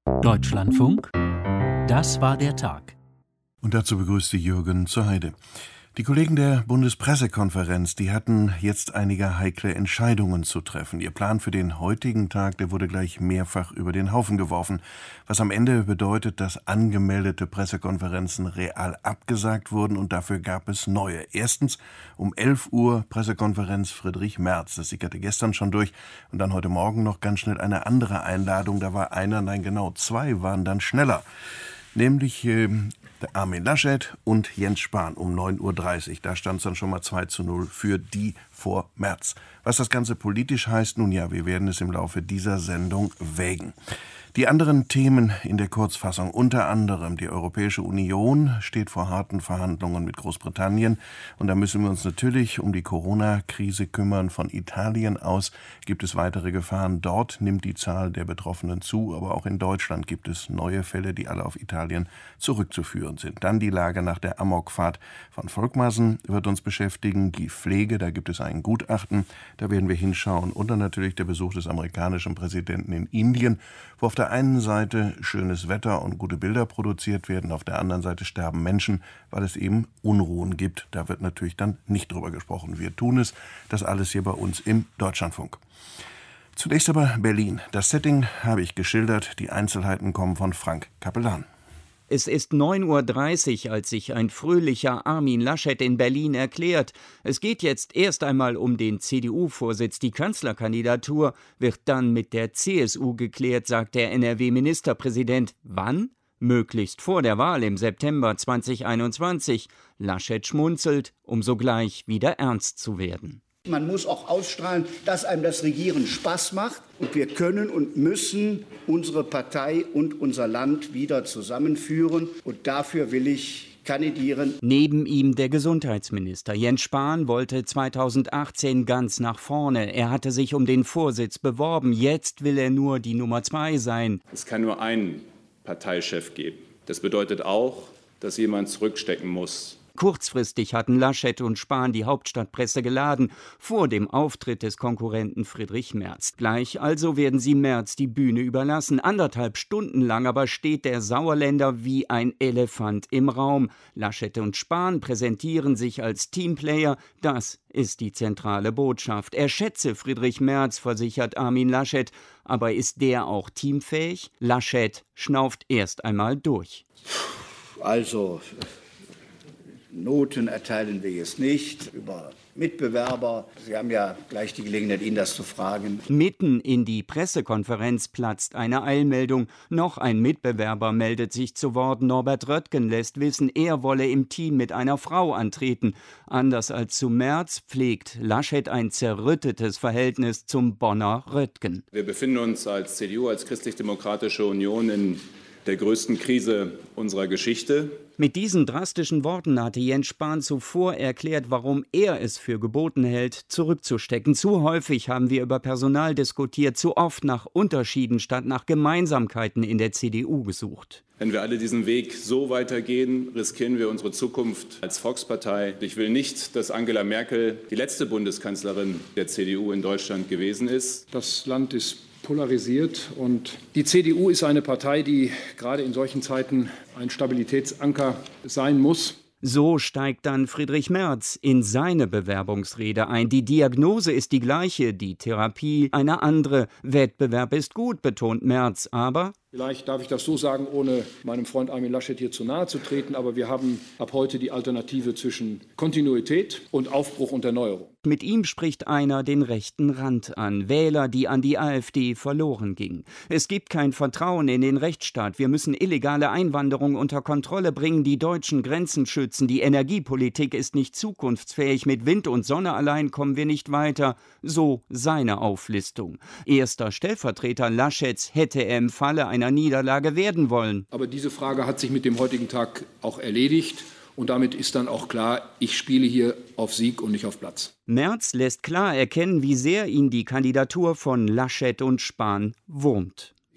Deutschlandfunk, das war der Tag. Und dazu begrüßte Jürgen zur Heide. Die Kollegen der Bundespressekonferenz, die hatten jetzt einige heikle Entscheidungen zu treffen. Ihr Plan für den heutigen Tag, der wurde gleich mehrfach über den Haufen geworfen. Was am Ende bedeutet, dass angemeldete Pressekonferenzen real abgesagt wurden und dafür gab es neue. Erstens um 11 Uhr Pressekonferenz Friedrich Merz. Das sickerte gestern schon durch. Und dann heute Morgen noch ganz schnell eine andere Einladung. Da war einer, nein genau, zwei waren dann schneller. Nämlich Armin Laschet und Jens Spahn um 9.30 Uhr. Da stand es dann schon mal 2:0 für die vor Merz. Was das Ganze politisch heißt, nun ja, wir werden es im Laufe dieser Sendung wägen. Die anderen Themen in der Kurzfassung, unter anderem die Europäische Union steht vor harten Verhandlungen mit Großbritannien. Und da müssen wir uns natürlich um die Corona-Krise kümmern. Von Italien aus gibt es weitere Gefahren. Dort nimmt die Zahl der Betroffenen zu, aber auch in Deutschland gibt es neue Fälle, die alle auf Italien zurückzuführen sind. Dann die Lage nach der Amokfahrt von Volkmaßen wird uns beschäftigen. Die Pflege, da gibt es ein Gutachten, da werden wir hinschauen. Und dann natürlich der Besuch des amerikanischen Präsidenten in Indien, wo auf der einen Seite schönes Wetter und gute Bilder produziert werden, auf der anderen Seite sterben Menschen, weil es eben Unruhen gibt. Da wird natürlich dann nicht drüber gesprochen. Wir tun es, das alles hier bei uns im Deutschlandfunk. Zunächst aber Berlin. Das Setting habe ich geschildert, die Einzelheiten kommen von Frank Capellan. Es ist 9.30 Uhr, als sich ein fröhlicher Armin Laschet in Berlin erklärt. Es geht jetzt erst einmal um den CDU-Vorsitz. Die Kanzlerkandidatur wird dann mit der CSU geklärt, sagt der NRW-Ministerpräsident. Wann? Möglichst vor der Wahl im September 2021. Laschet schmunzelt, um sogleich wieder ernst zu werden. Man muss auch ausstrahlen, dass einem das Regieren Spaß macht. Und wir können und müssen unsere Partei und unser Land wieder zusammenführen. Und dafür will ich kandidieren. Neben ihm der Gesundheitsminister. Jens Spahn wollte 2018 ganz nach vorne. Er hatte sich um den Vorsitz beworben. Jetzt will er nur die Nummer 2 sein. Es kann nur einen Parteichef geben. Das bedeutet auch, dass jemand zurückstecken muss. Kurzfristig hatten Laschet und Spahn die Hauptstadtpresse geladen, vor dem Auftritt des Konkurrenten Friedrich Merz. Gleich also werden sie Merz die Bühne überlassen. 1,5 Stunden lang aber steht der Sauerländer wie ein Elefant im Raum. Laschet und Spahn präsentieren sich als Teamplayer. Das ist die zentrale Botschaft. Er schätze Friedrich Merz, versichert Armin Laschet. Aber ist der auch teamfähig? Laschet schnauft erst einmal durch. Also Noten erteilen wir jetzt nicht über Mitbewerber. Sie haben ja gleich die Gelegenheit, ihn das zu fragen. Mitten in die Pressekonferenz platzt eine Eilmeldung. Noch ein Mitbewerber meldet sich zu Wort. Norbert Röttgen lässt wissen, er wolle im Team mit einer Frau antreten. Anders als zu Merz pflegt Laschet ein zerrüttetes Verhältnis zum Bonner Röttgen. Wir befinden uns als CDU, als Christlich-Demokratische Union in der größten Krise unserer Geschichte. Mit diesen drastischen Worten hatte Jens Spahn zuvor erklärt, warum er es für geboten hält, zurückzustecken. Zu häufig haben wir über Personal diskutiert, zu oft nach Unterschieden statt nach Gemeinsamkeiten in der CDU gesucht. Wenn wir alle diesen Weg so weitergehen, riskieren wir unsere Zukunft als Volkspartei. Ich will nicht, dass Angela Merkel die letzte Bundeskanzlerin der CDU in Deutschland gewesen ist. Das Land ist polarisiert und die CDU ist eine Partei, die gerade in solchen Zeiten ein Stabilitätsanker sein muss. So steigt dann Friedrich Merz in seine Bewerbungsrede ein. Die Diagnose ist die gleiche, die Therapie eine andere. Wettbewerb ist gut, betont Merz, aber Vielleicht darf ich das so sagen, ohne meinem Freund Armin Laschet hier zu nahe zu treten, aber wir haben ab heute die Alternative zwischen Kontinuität und Aufbruch und Erneuerung. Mit ihm spricht einer den rechten Rand an, Wähler, die an die AfD verloren gingen. Es gibt kein Vertrauen in den Rechtsstaat. Wir müssen illegale Einwanderung unter Kontrolle bringen, die deutschen Grenzen schützen. Die Energiepolitik ist nicht zukunftsfähig. Mit Wind und Sonne allein kommen wir nicht weiter. So seine Auflistung. Erster Stellvertreter Laschets hätte er im Falle einer Niederlage werden wollen. Aber diese Frage hat sich mit dem heutigen Tag auch erledigt. Und damit ist dann auch klar, ich spiele hier auf Sieg und nicht auf Platz. Merz lässt klar erkennen, wie sehr ihn die Kandidatur von Laschet und Spahn wurmt.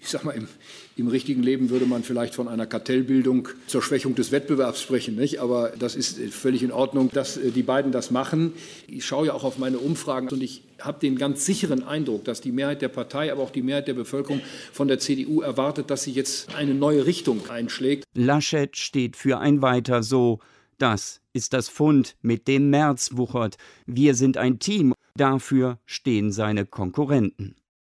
Ich sag mal, im richtigen Leben würde man vielleicht von einer Kartellbildung zur Schwächung des Wettbewerbs sprechen, nicht? Aber das ist völlig in Ordnung, dass die beiden das machen. Ich schaue ja auch auf meine Umfragen und ich habe den ganz sicheren Eindruck, dass die Mehrheit der Partei, aber auch die Mehrheit der Bevölkerung von der CDU erwartet, dass sie jetzt eine neue Richtung einschlägt. Laschet steht für ein Weiter so. Das ist das Pfund, mit dem Merz wuchert. Wir sind ein Team. Dafür stehen seine Konkurrenten.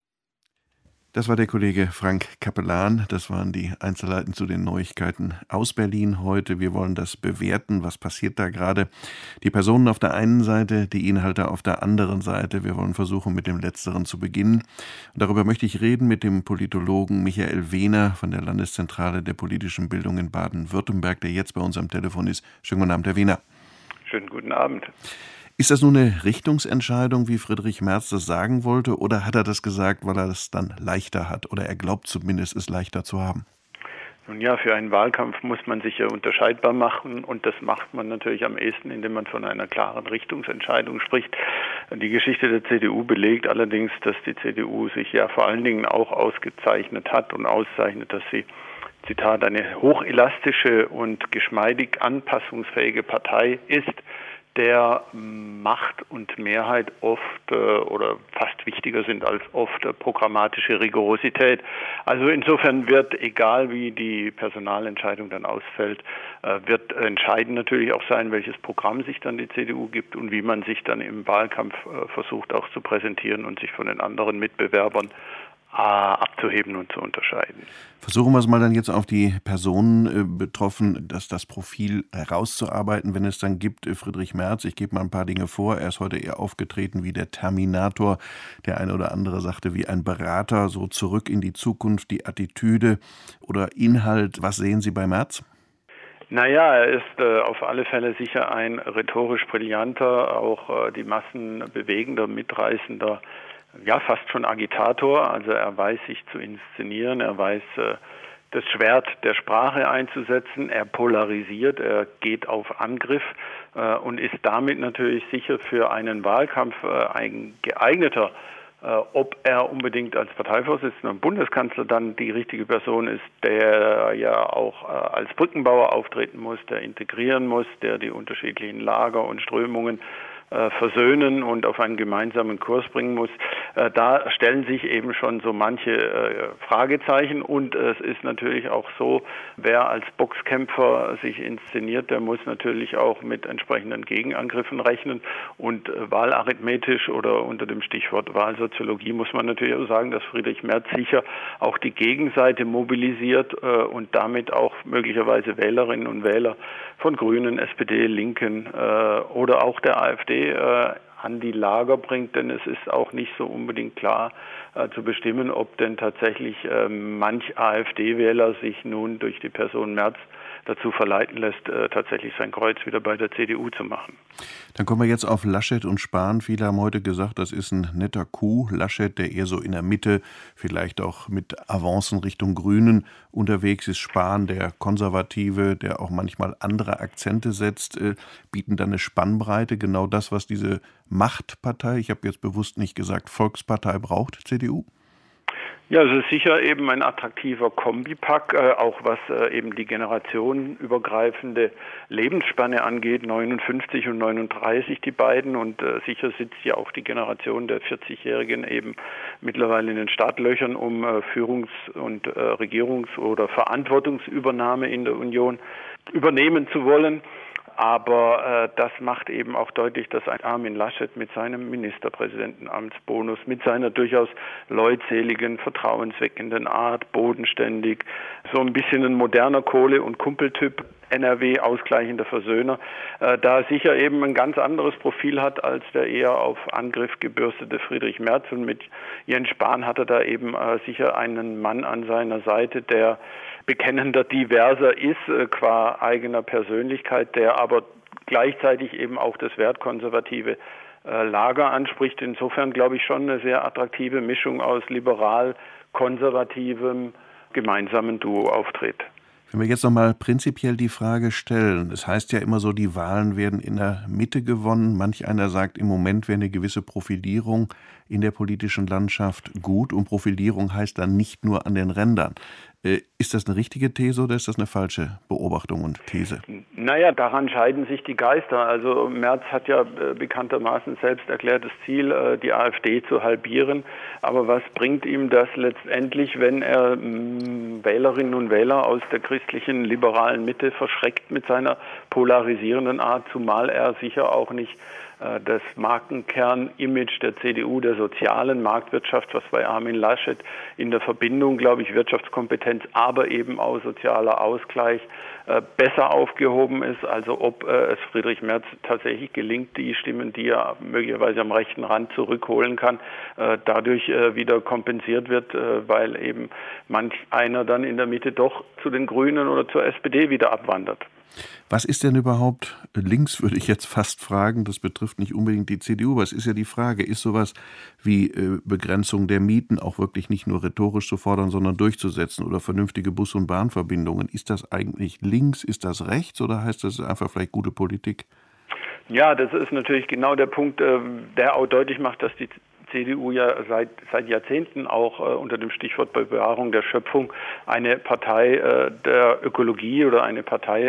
Das war der Kollege Frank Capellan. Das waren die Einzelheiten zu den Neuigkeiten aus Berlin heute. Wir wollen das bewerten. Was passiert da gerade? Die Personen auf der einen Seite, die Inhalte auf der anderen Seite. Wir wollen versuchen, mit dem Letzteren zu beginnen. Und darüber möchte ich reden mit dem Politologen Michael Wehner von der Landeszentrale der politischen Bildung in Baden-Württemberg, der jetzt bei uns am Telefon ist. Schönen guten Abend, Herr Wehner. Schönen guten Abend. Ist das nun eine Richtungsentscheidung, wie Friedrich Merz das sagen wollte, oder hat er das gesagt, weil er es dann leichter hat, oder er glaubt zumindest, es leichter zu haben? Nun ja, für einen Wahlkampf muss man sich ja unterscheidbar machen und das macht man natürlich am ehesten, indem man von einer klaren Richtungsentscheidung spricht. Die Geschichte der CDU belegt allerdings, dass die CDU sich ja vor allen Dingen auch ausgezeichnet hat und auszeichnet, dass sie, Zitat, eine hochelastische und geschmeidig anpassungsfähige Partei ist, der Macht und Mehrheit oft oder fast wichtiger sind als oft programmatische Rigorosität. Also insofern wird, egal wie die Personalentscheidung dann ausfällt, wird entscheidend natürlich auch sein, welches Programm sich dann die CDU gibt und wie man sich dann im Wahlkampf versucht auch zu präsentieren und sich von den anderen Mitbewerbern abzuheben und zu unterscheiden. Versuchen wir es mal dann jetzt auf die Personen betroffen, das Profil herauszuarbeiten, wenn es dann gibt. Friedrich Merz, ich gebe mal ein paar Dinge vor. Er ist heute eher aufgetreten wie der Terminator. Der eine oder andere sagte wie ein Berater, so zurück in die Zukunft, die Attitüde oder Inhalt. Was sehen Sie bei Merz? Naja, er ist auf alle Fälle sicher ein rhetorisch brillanter, auch die Massen bewegender, mitreißender, ja, fast schon Agitator. Also er weiß sich zu inszenieren, er weiß das Schwert der Sprache einzusetzen, er polarisiert, er geht auf Angriff und ist damit natürlich sicher für einen Wahlkampf ein geeigneter. Ob er unbedingt als Parteivorsitzender und Bundeskanzler dann die richtige Person ist, der ja auch als Brückenbauer auftreten muss, der integrieren muss, der die unterschiedlichen Lager und Strömungen versöhnen und auf einen gemeinsamen Kurs bringen muss. Da stellen sich eben schon so manche Fragezeichen und es ist natürlich auch so, wer als Boxkämpfer sich inszeniert, der muss natürlich auch mit entsprechenden Gegenangriffen rechnen und wahlarithmetisch oder unter dem Stichwort Wahlsoziologie muss man natürlich auch sagen, dass Friedrich Merz sicher auch die Gegenseite mobilisiert und damit auch möglicherweise Wählerinnen und Wähler von Grünen, SPD, Linken oder auch der AfD an die Lager bringt, denn es ist auch nicht so unbedingt klar zu bestimmen, ob denn tatsächlich manch AfD-Wähler sich nun durch die Person Merz dazu verleiten lässt, tatsächlich sein Kreuz wieder bei der CDU zu machen. Dann kommen wir jetzt auf Laschet und Spahn. Viele haben heute gesagt, das ist ein netter Coup. Laschet, der eher so in der Mitte, vielleicht auch mit Avancen Richtung Grünen unterwegs ist. Spahn, der Konservative, der auch manchmal andere Akzente setzt, bieten dann eine Spannbreite. Genau das, was diese Machtpartei, ich habe jetzt bewusst nicht gesagt Volkspartei, braucht, CDU? Ja, es ist sicher eben ein attraktiver Kombipack, auch was eben die generationenübergreifende Lebensspanne angeht, 59 und 39 die beiden und sicher sitzt ja auch die Generation der 40-Jährigen eben mittlerweile in den Startlöchern, um Führungs- und Regierungs- oder Verantwortungsübernahme in der Union übernehmen zu wollen. Aber das macht eben auch deutlich, dass ein Armin Laschet mit seinem Ministerpräsidentenamtsbonus, mit seiner durchaus leutseligen, vertrauensweckenden Art, bodenständig, so ein bisschen ein moderner Kohle- und Kumpeltyp, NRW ausgleichender Versöhner, da sicher eben ein ganz anderes Profil hat als der eher auf Angriff gebürstete Friedrich Merz. Und mit Jens Spahn hat er da eben sicher einen Mann an seiner Seite, der bekennender Diverser ist, qua eigener Persönlichkeit, der aber gleichzeitig eben auch das wertkonservative Lager anspricht. Insofern glaube ich schon eine sehr attraktive Mischung aus liberal-konservativem gemeinsamen Duo auftritt. Wenn wir jetzt nochmal prinzipiell die Frage stellen, es heißt ja immer so, die Wahlen werden in der Mitte gewonnen. Manch einer sagt, im Moment wäre eine gewisse Profilierung in der politischen Landschaft gut. Und Profilierung heißt dann nicht nur an den Rändern. Ist das eine richtige These oder ist das eine falsche Beobachtung und These? Naja, daran scheiden sich die Geister. Also Merz hat ja bekanntermaßen selbst erklärt, das Ziel, die AfD zu halbieren. Aber was bringt ihm das letztendlich, wenn er Wählerinnen und Wähler aus der christlichen liberalen Mitte verschreckt mit seiner polarisierenden Art, zumal er sicher auch nicht das Markenkern-Image der CDU, der sozialen Marktwirtschaft, was bei Armin Laschet in der Verbindung, glaube ich, Wirtschaftskompetenz, aber eben auch sozialer Ausgleich besser aufgehoben ist. Also ob es Friedrich Merz tatsächlich gelingt, die Stimmen, die er möglicherweise am rechten Rand zurückholen kann, dadurch wieder kompensiert wird, weil eben manch einer dann in der Mitte doch zu den Grünen oder zur SPD wieder abwandert. Was ist denn überhaupt links, würde ich jetzt fast fragen, das betrifft nicht unbedingt die CDU, aber es ist ja die Frage, ist sowas wie Begrenzung der Mieten auch wirklich nicht nur rhetorisch zu fordern, sondern durchzusetzen oder vernünftige Bus- und Bahnverbindungen? Ist das eigentlich links, ist das rechts oder heißt das einfach vielleicht gute Politik? Ja, das ist natürlich genau der Punkt, der auch deutlich macht, dass die CDU ja seit Jahrzehnten auch unter dem Stichwort Bewahrung der Schöpfung eine Partei der Ökologie oder eine Partei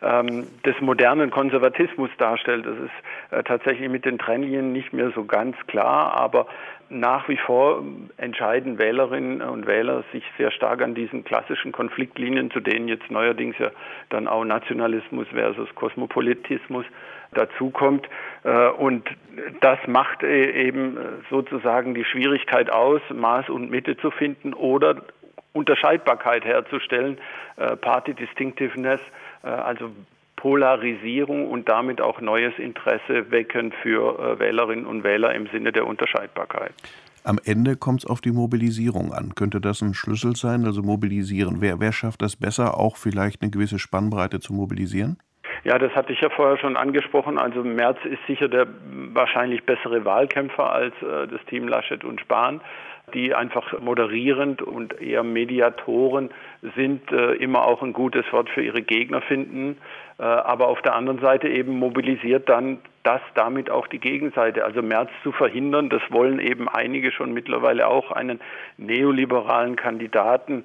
des modernen Konservatismus darstellt. Das ist tatsächlich mit den Trennlinien nicht mehr so ganz klar, aber nach wie vor entscheiden Wählerinnen und Wähler sich sehr stark an diesen klassischen Konfliktlinien, zu denen jetzt neuerdings ja dann auch Nationalismus versus Kosmopolitismus dazukommt. Und das macht eben sozusagen die Schwierigkeit aus, Maß und Mitte zu finden oder Unterscheidbarkeit herzustellen, Party Distinctiveness, also Polarisierung und damit auch neues Interesse wecken für Wählerinnen und Wähler im Sinne der Unterscheidbarkeit. Am Ende kommt es auf die Mobilisierung an. Könnte das ein Schlüssel sein, also mobilisieren? Wer schafft das besser, auch vielleicht eine gewisse Spannbreite zu mobilisieren? Ja, das hatte ich ja vorher schon angesprochen. Also Merz ist sicher der wahrscheinlich bessere Wahlkämpfer als das Team Laschet und Spahn, die einfach moderierend und eher Mediatoren sind, immer auch ein gutes Wort für ihre Gegner finden. Aber auf der anderen Seite eben mobilisiert dann das damit auch die Gegenseite. Also Merz zu verhindern, das wollen eben einige schon mittlerweile auch, einen neoliberalen Kandidaten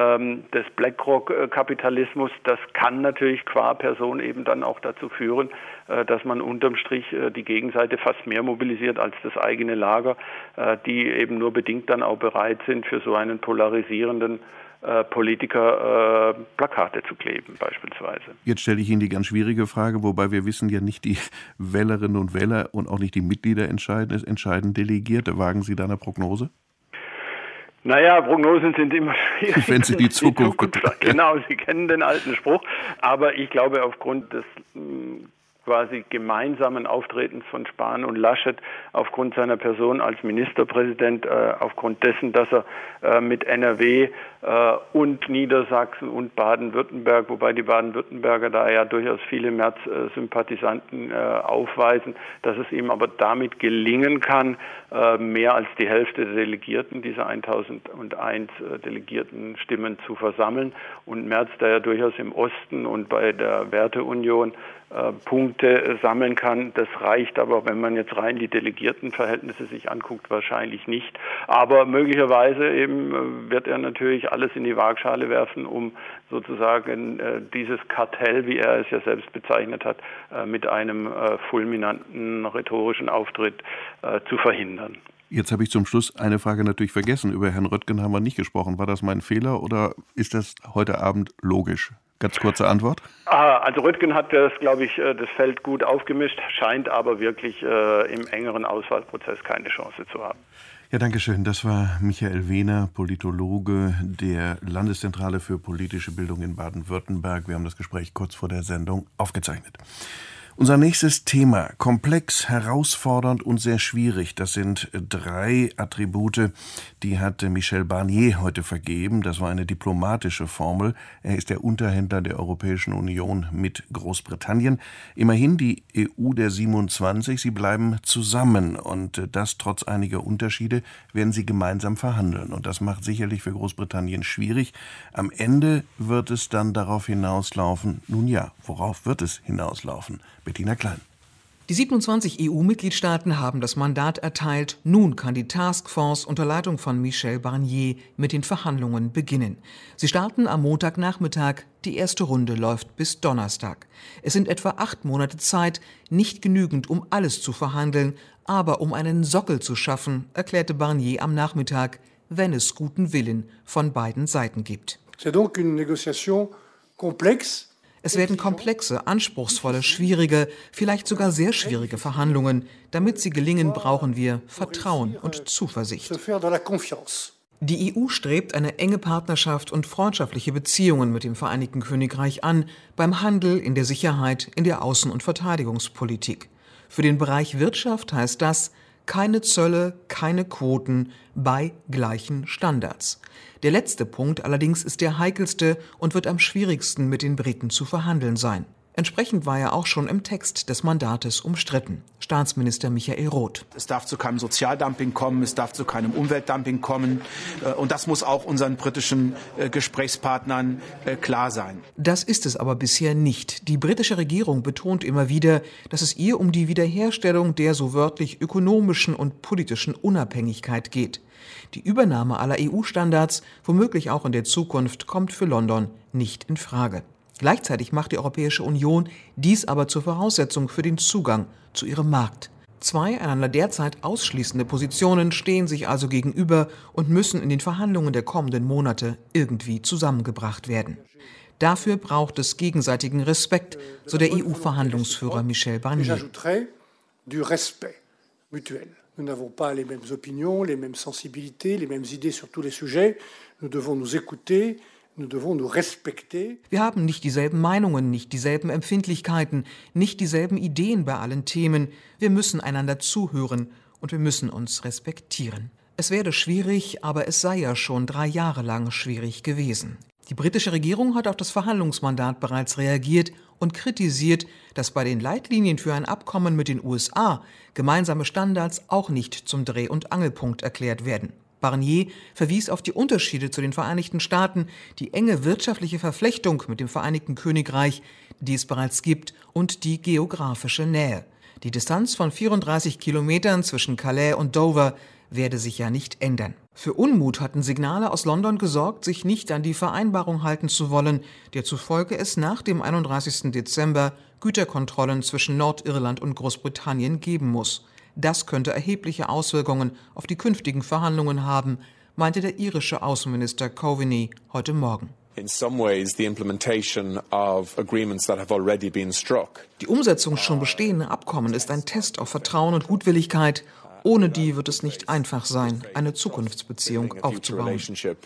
des BlackRock-Kapitalismus. Das kann natürlich qua Person eben dann auch dazu führen, dass man unterm Strich die Gegenseite fast mehr mobilisiert als das eigene Lager, die eben nur bedingt dann auch bereit sind, für so einen polarisierenden Politiker Plakate zu kleben beispielsweise. Jetzt stelle ich Ihnen die ganz schwierige Frage, wobei wir wissen ja nicht die Wählerinnen und Wähler und auch nicht die Mitglieder entscheiden, es entscheiden Delegierte. Wagen Sie da eine Prognose? Naja, Prognosen sind immer schwierig. Wenn Sie die Zukunft betreffen. Genau, Sie kennen den alten Spruch. Aber ich glaube, aufgrund des quasi gemeinsamen Auftretens von Spahn und Laschet, aufgrund seiner Person als Ministerpräsident, aufgrund dessen, dass er mit NRW und Niedersachsen und Baden-Württemberg, wobei die Baden-Württemberger da ja durchaus viele Merz-Sympathisanten aufweisen, dass es ihm aber damit gelingen kann, mehr als die Hälfte der Delegierten, dieser 1001 Delegiertenstimmen zu versammeln. Und Merz, der ja durchaus im Osten und bei der Werteunion Punkte sammeln kann. Das reicht aber, wenn man jetzt rein die Delegiertenverhältnisse sich anguckt, wahrscheinlich nicht. Aber möglicherweise eben wird er natürlich alles in die Waagschale werfen, um sozusagen dieses Kartell, wie er es ja selbst bezeichnet hat, mit einem fulminanten rhetorischen Auftritt zu verhindern. Jetzt habe ich zum Schluss eine Frage natürlich vergessen. Über Herrn Röttgen haben wir nicht gesprochen. War das mein Fehler oder ist das heute Abend logisch? Ganz kurze Antwort. Also Röttgen hat das, glaube ich, das Feld gut aufgemischt, scheint aber wirklich im engeren Auswahlprozess keine Chance zu haben. Ja, danke schön. Das war Michael Wehner, Politologe der Landeszentrale für politische Bildung in Baden-Württemberg. Wir haben das Gespräch kurz vor der Sendung aufgezeichnet. Unser nächstes Thema, komplex, herausfordernd und sehr schwierig. Das sind 3 Attribute, die hat Michel Barnier heute vergeben. Das war eine diplomatische Formel. Er ist der Unterhändler der Europäischen Union mit Großbritannien. Immerhin die EU der 27, sie bleiben zusammen. Und das trotz einiger Unterschiede werden sie gemeinsam verhandeln. Und das macht sicherlich für Großbritannien schwierig. Am Ende wird es dann darauf hinauslaufen, nun ja, worauf wird es hinauslaufen? Bettina Klein. Die 27 EU-Mitgliedstaaten haben das Mandat erteilt. Nun kann die Taskforce unter Leitung von Michel Barnier mit den Verhandlungen beginnen. Sie starten am Montagnachmittag. Die erste Runde läuft bis Donnerstag. Es sind etwa 8 Monate Zeit, nicht genügend, um alles zu verhandeln, aber um einen Sockel zu schaffen, erklärte Barnier am Nachmittag, wenn es guten Willen von beiden Seiten gibt. C'est donc une négociation complexe. Es werden komplexe, anspruchsvolle, schwierige, vielleicht sogar sehr schwierige Verhandlungen. Damit sie gelingen, brauchen wir Vertrauen und Zuversicht. Die EU strebt eine enge Partnerschaft und freundschaftliche Beziehungen mit dem Vereinigten Königreich an, beim Handel, in der Sicherheit, in der Außen- und Verteidigungspolitik. Für den Bereich Wirtschaft heißt das, keine Zölle, keine Quoten bei gleichen Standards. Der letzte Punkt allerdings ist der heikelste und wird am schwierigsten mit den Briten zu verhandeln sein. Entsprechend war er auch schon im Text des Mandates umstritten. Staatsminister Michael Roth. Es darf zu keinem Sozialdumping kommen, es darf zu keinem Umweltdumping kommen. Und das muss auch unseren britischen Gesprächspartnern klar sein. Das ist es aber bisher nicht. Die britische Regierung betont immer wieder, dass es ihr um die Wiederherstellung der so wörtlich ökonomischen und politischen Unabhängigkeit geht. Die Übernahme aller EU-Standards, womöglich auch in der Zukunft, kommt für London nicht in Frage. Gleichzeitig macht die Europäische Union dies aber zur Voraussetzung für den Zugang zu ihrem Markt. 2 einander derzeit ausschließende Positionen stehen sich also gegenüber und müssen in den Verhandlungen der kommenden Monate irgendwie zusammengebracht werden. Dafür braucht es gegenseitigen Respekt, so der EU-Verhandlungsführer Michel Barnier. Nous n'avons pas les mêmes opinions, les mêmes sensibilités, les mêmes idées sur tous les sujets. Nous devons nous écouter, nous devons nous respecter. Wir haben nicht dieselben Meinungen, nicht dieselben Empfindlichkeiten, nicht dieselben Ideen bei allen Themen. Wir müssen einander zuhören und wir müssen uns respektieren. Es werde schwierig, aber es sei ja schon 3 Jahre lang schwierig gewesen. Die britische Regierung hat auf das Verhandlungsmandat bereits reagiert und kritisiert, dass bei den Leitlinien für ein Abkommen mit den USA gemeinsame Standards auch nicht zum Dreh- und Angelpunkt erklärt werden. Barnier verwies auf die Unterschiede zu den Vereinigten Staaten, die enge wirtschaftliche Verflechtung mit dem Vereinigten Königreich, die es bereits gibt, und die geografische Nähe. Die Distanz von 34 Kilometern zwischen Calais und Dover werde sich ja nicht ändern. Für Unmut hatten Signale aus London gesorgt, sich nicht an die Vereinbarung halten zu wollen, der zufolge es nach dem 31. Dezember Güterkontrollen zwischen Nordirland und Großbritannien geben muss. Das könnte erhebliche Auswirkungen auf die künftigen Verhandlungen haben, meinte der irische Außenminister Coveney heute Morgen. Die Umsetzung schon bestehender Abkommen ist ein Test auf Vertrauen und Gutwilligkeit. Ohne die wird es nicht einfach sein, eine Zukunftsbeziehung aufzubauen.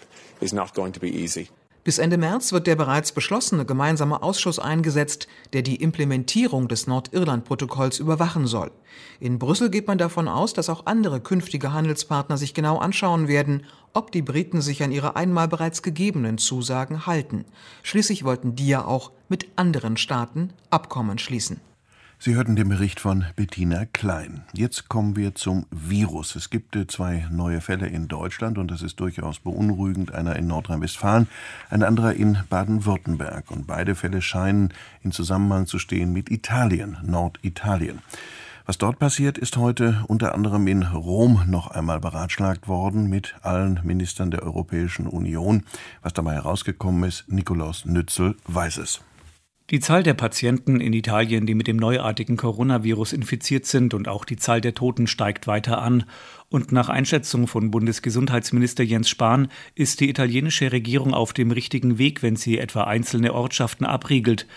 Bis Ende März wird der bereits beschlossene gemeinsame Ausschuss eingesetzt, der die Implementierung des Nordirland-Protokolls überwachen soll. In Brüssel geht man davon aus, dass auch andere künftige Handelspartner sich genau anschauen werden, ob die Briten sich an ihre einmal bereits gegebenen Zusagen halten. Schließlich wollten die ja auch mit anderen Staaten Abkommen schließen. Sie hörten den Bericht von Bettina Klein. Jetzt kommen wir zum Virus. Es gibt 2 neue Fälle in Deutschland und das ist durchaus beunruhigend. Einer in Nordrhein-Westfalen, ein anderer in Baden-Württemberg. Und beide Fälle scheinen in Zusammenhang zu stehen mit Italien, Norditalien. Was dort passiert, ist heute unter anderem in Rom noch einmal beratschlagt worden mit allen Ministern der Europäischen Union. Was dabei herausgekommen ist, Nikolaus Nützel weiß es. Die Zahl der Patienten in Italien, die mit dem neuartigen Coronavirus infiziert sind, und auch die Zahl der Toten steigt weiter an. Und nach Einschätzung von Bundesgesundheitsminister Jens Spahn ist die italienische Regierung auf dem richtigen Weg, wenn sie etwa einzelne Ortschaften abriegelt.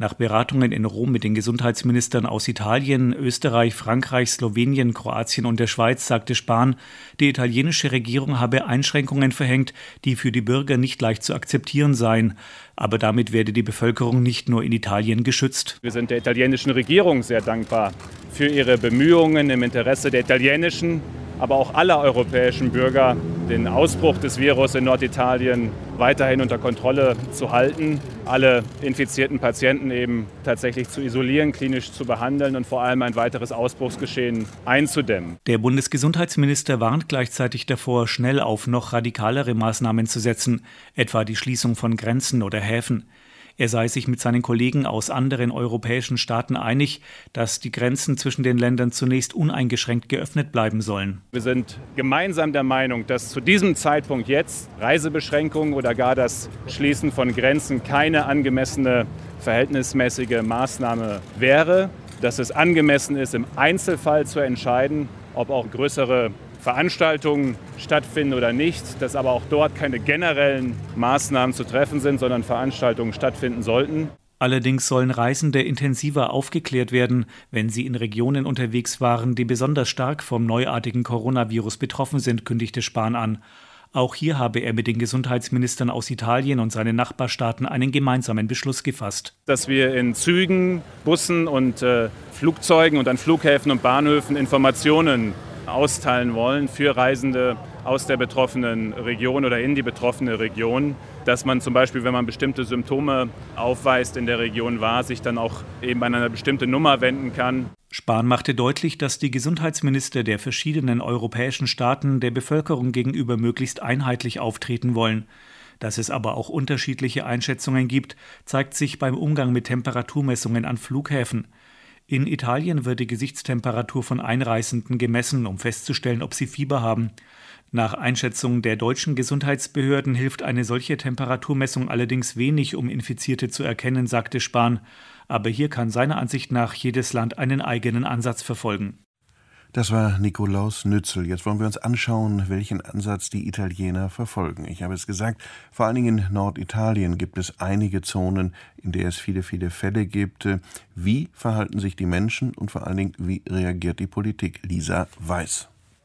Nach Beratungen in Rom mit den Gesundheitsministern aus Italien, Österreich, Frankreich, Slowenien, Kroatien und der Schweiz sagte Spahn, die italienische Regierung habe Einschränkungen verhängt, die für die Bürger nicht leicht zu akzeptieren seien. Aber damit werde die Bevölkerung nicht nur in Italien geschützt. Wir sind der italienischen Regierung sehr dankbar für ihre Bemühungen im Interesse der italienischen, aber auch aller europäischen Bürger, den Ausbruch des Virus in Norditalien weiterhin unter Kontrolle zu halten, alle infizierten Patienten eben tatsächlich zu isolieren, klinisch zu behandeln und vor allem ein weiteres Ausbruchsgeschehen einzudämmen. Der Bundesgesundheitsminister warnt gleichzeitig davor, schnell auf noch radikalere Maßnahmen zu setzen, etwa die Schließung von Grenzen oder Häfen. Er sei sich mit seinen Kollegen aus anderen europäischen Staaten einig, dass die Grenzen zwischen den Ländern zunächst uneingeschränkt geöffnet bleiben sollen. Wir sind gemeinsam der Meinung, dass zu diesem Zeitpunkt jetzt Reisebeschränkungen oder gar das Schließen von Grenzen keine angemessene, verhältnismäßige Maßnahme wäre, dass es angemessen ist, im Einzelfall zu entscheiden, ob auch größere Veranstaltungen stattfinden oder nicht, dass aber auch dort keine generellen Maßnahmen zu treffen sind, sondern Veranstaltungen stattfinden sollten. Allerdings sollen Reisende intensiver aufgeklärt werden, wenn sie in Regionen unterwegs waren, die besonders stark vom neuartigen Coronavirus betroffen sind, kündigte Spahn an. Auch hier habe er mit den Gesundheitsministern aus Italien und seinen Nachbarstaaten einen gemeinsamen Beschluss gefasst. Dass wir in Zügen, Bussen und Flugzeugen und an Flughäfen und Bahnhöfen Informationen austeilen wollen für Reisende aus der betroffenen Region oder in die betroffene Region, dass man zum Beispiel, wenn man bestimmte Symptome aufweist in der Region war, sich dann auch eben an eine bestimmte Nummer wenden kann. Spahn machte deutlich, dass die Gesundheitsminister der verschiedenen europäischen Staaten der Bevölkerung gegenüber möglichst einheitlich auftreten wollen. Dass es aber auch unterschiedliche Einschätzungen gibt, zeigt sich beim Umgang mit Temperaturmessungen an Flughäfen. In Italien wird die Gesichtstemperatur von Einreisenden gemessen, um festzustellen, ob sie Fieber haben. Nach Einschätzung der deutschen Gesundheitsbehörden hilft eine solche Temperaturmessung allerdings wenig, um Infizierte zu erkennen, sagte Spahn. Aber hier kann seiner Ansicht nach jedes Land einen eigenen Ansatz verfolgen. Das war Nikolaus Nützel. Jetzt wollen wir uns anschauen, welchen Ansatz die Italiener verfolgen. Ich habe es gesagt, vor allen Dingen in Norditalien gibt es einige Zonen, in der es viele, viele Fälle gibt. Wie verhalten sich die Menschen und vor allen Dingen, wie reagiert die Politik? Lisa Weiß.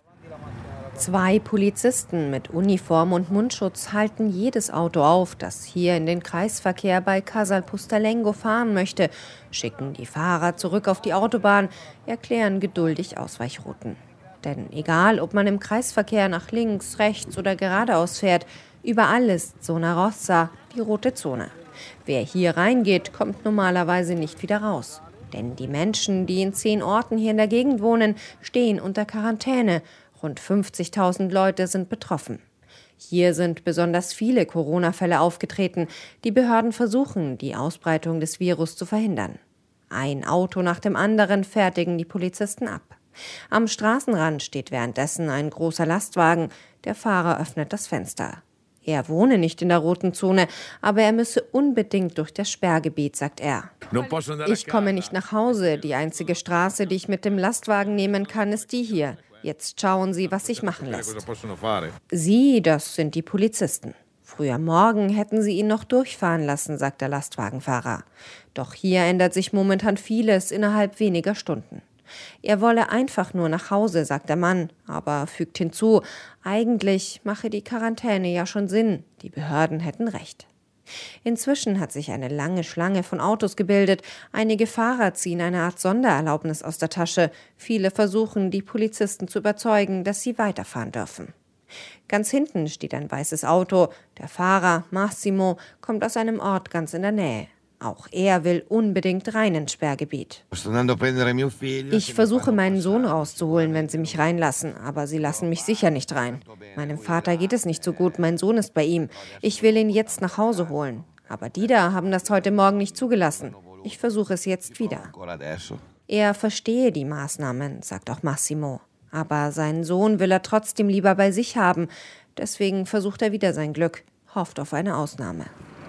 2 Polizisten mit Uniform und Mundschutz halten jedes Auto auf, das hier in den Kreisverkehr bei Casal Pustalengo fahren möchte, schicken die Fahrer zurück auf die Autobahn, erklären geduldig Ausweichrouten. Denn egal, ob man im Kreisverkehr nach links, rechts oder geradeaus fährt, überall ist Zona Rossa, die rote Zone. Wer hier reingeht, kommt normalerweise nicht wieder raus. Denn die Menschen, die in 10 Orten hier in der Gegend wohnen, stehen unter Quarantäne. Rund 50.000 Leute sind betroffen. Hier sind besonders viele Corona-Fälle aufgetreten. Die Behörden versuchen, die Ausbreitung des Virus zu verhindern. Ein Auto nach dem anderen fertigen die Polizisten ab. Am Straßenrand steht währenddessen ein großer Lastwagen. Der Fahrer öffnet das Fenster. Er wohne nicht in der roten Zone, aber er müsse unbedingt durch das Sperrgebiet, sagt er. Ich komme nicht nach Hause. Die einzige Straße, die ich mit dem Lastwagen nehmen kann, ist die hier. Jetzt schauen Sie, was sich machen lässt. Sie, das sind die Polizisten. Früh am Morgen hätten sie ihn noch durchfahren lassen, sagt der Lastwagenfahrer. Doch hier ändert sich momentan vieles innerhalb weniger Stunden. Er wolle einfach nur nach Hause, sagt der Mann, aber fügt hinzu, eigentlich mache die Quarantäne ja schon Sinn, die Behörden hätten recht. Inzwischen hat sich eine lange Schlange von Autos gebildet. Einige Fahrer ziehen eine Art Sondererlaubnis aus der Tasche. Viele versuchen, die Polizisten zu überzeugen, dass sie weiterfahren dürfen. Ganz hinten steht ein weißes Auto. Der Fahrer, Massimo, kommt aus einem Ort ganz in der Nähe. Auch er will unbedingt rein ins Sperrgebiet. Ich versuche, meinen Sohn rauszuholen, wenn sie mich reinlassen, aber sie lassen mich sicher nicht rein. Meinem Vater geht es nicht so gut, mein Sohn ist bei ihm. Ich will ihn jetzt nach Hause holen. Aber die da haben das heute Morgen nicht zugelassen. Ich versuche es jetzt wieder. Er verstehe die Maßnahmen, sagt auch Massimo. Aber seinen Sohn will er trotzdem lieber bei sich haben. Deswegen versucht er wieder sein Glück, hofft auf eine Ausnahme.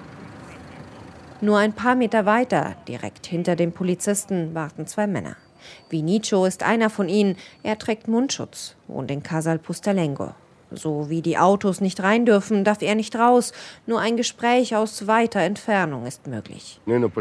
Nur ein paar Meter weiter, direkt hinter dem Polizisten, warten 2 Männer. Vinicio ist einer von ihnen. Er trägt Mundschutz, wohnt in Casal Pustalengo. So wie die Autos nicht rein dürfen, darf er nicht raus. Nur ein Gespräch aus weiter Entfernung ist möglich.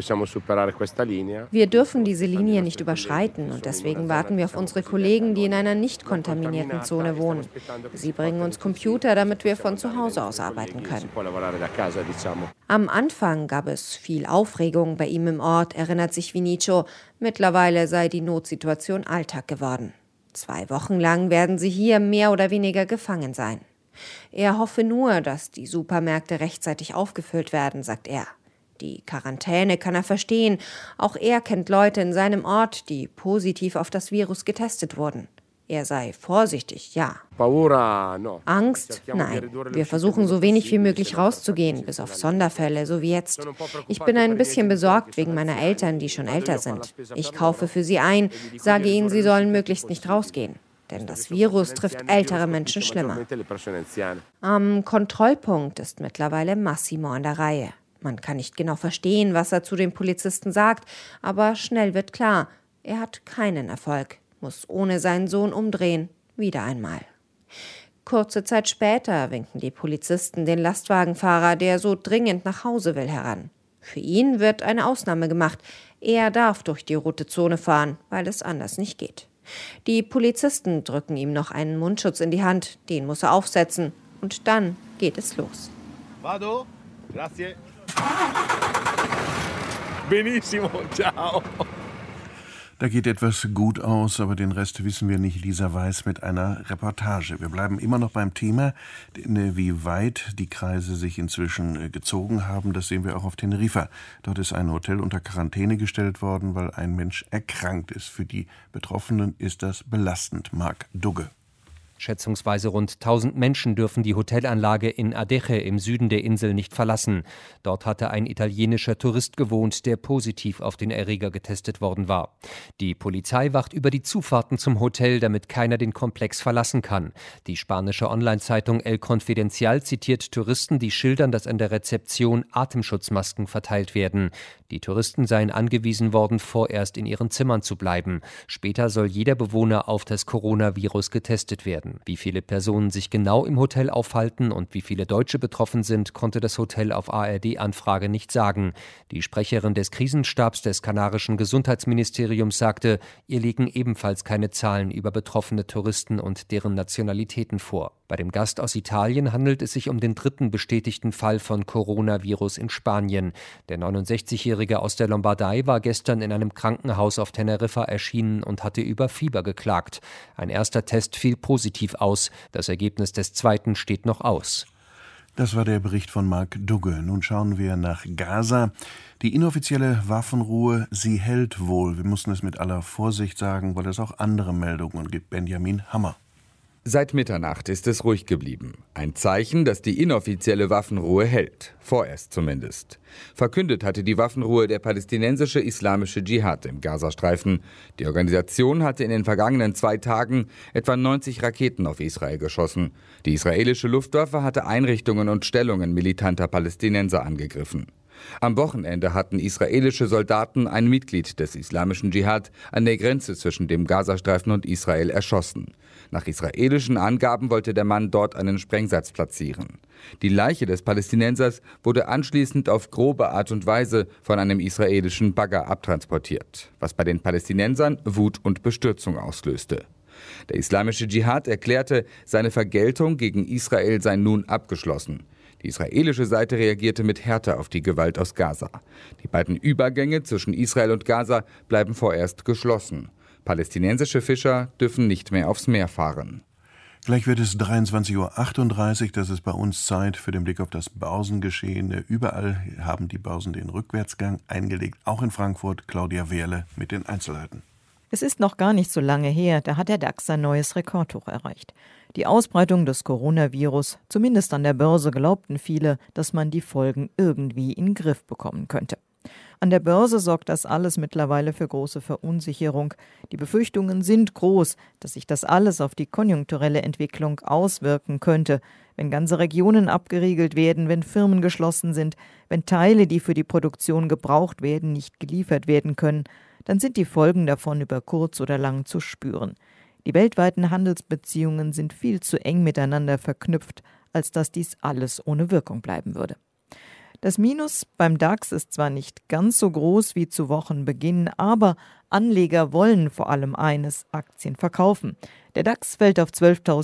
Wir dürfen diese Linie nicht überschreiten und deswegen warten wir auf unsere Kollegen, die in einer nicht kontaminierten Zone wohnen. Sie bringen uns Computer, damit wir von zu Hause aus arbeiten können. Am Anfang gab es viel Aufregung bei ihm im Ort, erinnert sich Vinicio. Mittlerweile sei die Notsituation Alltag geworden. 2 Wochen lang werden sie hier mehr oder weniger gefangen sein. Er hoffe nur, dass die Supermärkte rechtzeitig aufgefüllt werden, sagt er. Die Quarantäne kann er verstehen. Auch er kennt Leute in seinem Ort, die positiv auf das Virus getestet wurden. Er sei vorsichtig, ja. Angst? Nein. Wir versuchen so wenig wie möglich rauszugehen, bis auf Sonderfälle, so wie jetzt. Ich bin ein bisschen besorgt wegen meiner Eltern, die schon älter sind. Ich kaufe für sie ein, sage ihnen, sie sollen möglichst nicht rausgehen. Denn das Virus trifft ältere Menschen schlimmer. Am Kontrollpunkt ist mittlerweile Massimo an der Reihe. Man kann nicht genau verstehen, was er zu den Polizisten sagt, aber schnell wird klar, er hat keinen Erfolg. Muss ohne seinen Sohn umdrehen, wieder einmal. Kurze Zeit später winken die Polizisten den Lastwagenfahrer, der so dringend nach Hause will, heran. Für ihn wird eine Ausnahme gemacht. Er darf durch die rote Zone fahren, weil es anders nicht geht. Die Polizisten drücken ihm noch einen Mundschutz in die Hand, den muss er aufsetzen. Und dann geht es los. Vado? Grazie. Benissimo, ciao. Da geht etwas gut aus, aber den Rest wissen wir nicht. Lisa Weiß mit einer Reportage. Wir bleiben immer noch beim Thema, wie weit die Kreise sich inzwischen gezogen haben. Das sehen wir auch auf Teneriffa. Dort ist ein Hotel unter Quarantäne gestellt worden, weil ein Mensch erkrankt ist. Für die Betroffenen ist das belastend. Marc Dugge. Schätzungsweise rund 1000 Menschen dürfen die Hotelanlage in Adeje im Süden der Insel nicht verlassen. Dort hatte ein italienischer Tourist gewohnt, der positiv auf den Erreger getestet worden war. Die Polizei wacht über die Zufahrten zum Hotel, damit keiner den Komplex verlassen kann. Die spanische Online-Zeitung El Confidencial zitiert Touristen, die schildern, dass an der Rezeption Atemschutzmasken verteilt werden. Die Touristen seien angewiesen worden, vorerst in ihren Zimmern zu bleiben. Später soll jeder Bewohner auf das Coronavirus getestet werden. Wie viele Personen sich genau im Hotel aufhalten und wie viele Deutsche betroffen sind, konnte das Hotel auf ARD-Anfrage nicht sagen. Die Sprecherin des Krisenstabs des kanarischen Gesundheitsministeriums sagte, ihr liegen ebenfalls keine Zahlen über betroffene Touristen und deren Nationalitäten vor. Bei dem Gast aus Italien handelt es sich um den 3. bestätigten Fall von Coronavirus in Spanien. Der 69-Jährige aus der Lombardei war gestern in einem Krankenhaus auf Teneriffa erschienen und hatte über Fieber geklagt. Ein erster Test fiel positiv aus. Das Ergebnis des zweiten steht noch aus. Das war der Bericht von Marc Dugge. Nun schauen wir nach Gaza. Die inoffizielle Waffenruhe, sie hält wohl. Wir müssen es mit aller Vorsicht sagen, weil es auch andere Meldungen gibt. Benjamin Hammer. Seit Mitternacht ist es ruhig geblieben. Ein Zeichen, dass die inoffizielle Waffenruhe hält. Vorerst zumindest. Verkündet hatte die Waffenruhe der palästinensische Islamische Dschihad im Gazastreifen. Die Organisation hatte in den vergangenen 2 Tagen etwa 90 Raketen auf Israel geschossen. Die israelische Luftwaffe hatte Einrichtungen und Stellungen militanter Palästinenser angegriffen. Am Wochenende hatten israelische Soldaten ein Mitglied des Islamischen Dschihad an der Grenze zwischen dem Gazastreifen und Israel erschossen. Nach israelischen Angaben wollte der Mann dort einen Sprengsatz platzieren. Die Leiche des Palästinensers wurde anschließend auf grobe Art und Weise von einem israelischen Bagger abtransportiert, was bei den Palästinensern Wut und Bestürzung auslöste. Der Islamische Dschihad erklärte, seine Vergeltung gegen Israel sei nun abgeschlossen. Die israelische Seite reagierte mit Härte auf die Gewalt aus Gaza. Die beiden Übergänge zwischen Israel und Gaza bleiben vorerst geschlossen. Palästinensische Fischer dürfen nicht mehr aufs Meer fahren. Gleich wird es 23:38 Uhr. Das ist bei uns Zeit für den Blick auf das Börsengeschehen. Überall haben die Börsen den Rückwärtsgang eingelegt, auch in Frankfurt. Claudia Wehrle mit den Einzelheiten. Es ist noch gar nicht so lange her, da hat der DAX ein neues Rekordhoch erreicht. Die Ausbreitung des Coronavirus, zumindest an der Börse glaubten viele, dass man die Folgen irgendwie in den Griff bekommen könnte. An der Börse sorgt das alles mittlerweile für große Verunsicherung. Die Befürchtungen sind groß, dass sich das alles auf die konjunkturelle Entwicklung auswirken könnte, wenn ganze Regionen abgeriegelt werden, wenn Firmen geschlossen sind, wenn Teile, die für die Produktion gebraucht werden, nicht geliefert werden können, dann sind die Folgen davon über kurz oder lang zu spüren. Die weltweiten Handelsbeziehungen sind viel zu eng miteinander verknüpft, als dass dies alles ohne Wirkung bleiben würde. Das Minus beim DAX ist zwar nicht ganz so groß wie zu Wochenbeginn, aber Anleger wollen vor allem eines: Aktien verkaufen. Der DAX fällt auf